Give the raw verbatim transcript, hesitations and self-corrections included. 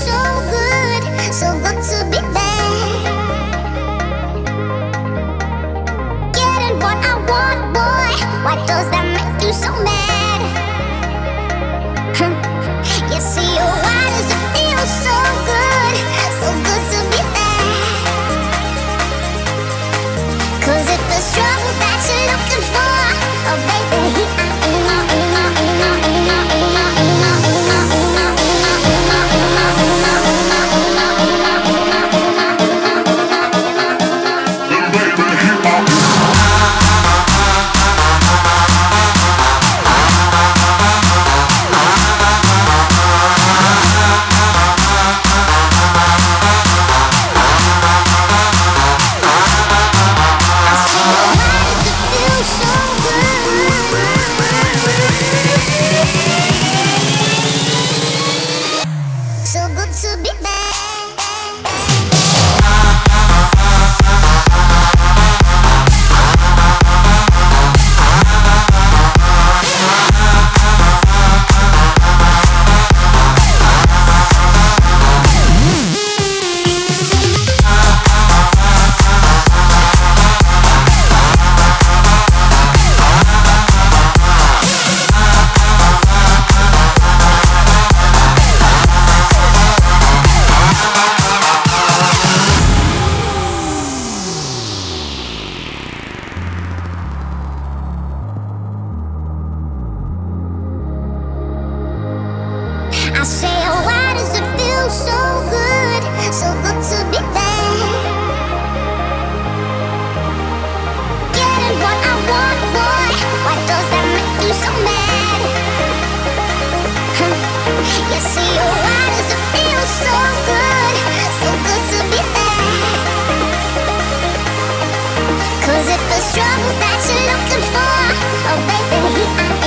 so good, so good to be there. Getting what I want, boy. Why does that make you so mad? You see, oh, why does it feel so good, so good to be there? 'Cause if the struggle that you're looking for, oh baby, here I so good to be back. I say, oh, why does it feel so good, so good to be there? Getting what I want, boy. Why does that make you so mad? You see, oh, why does it feel so good, so good to be there? 'Cause if the struggle that you're looking for, oh baby, I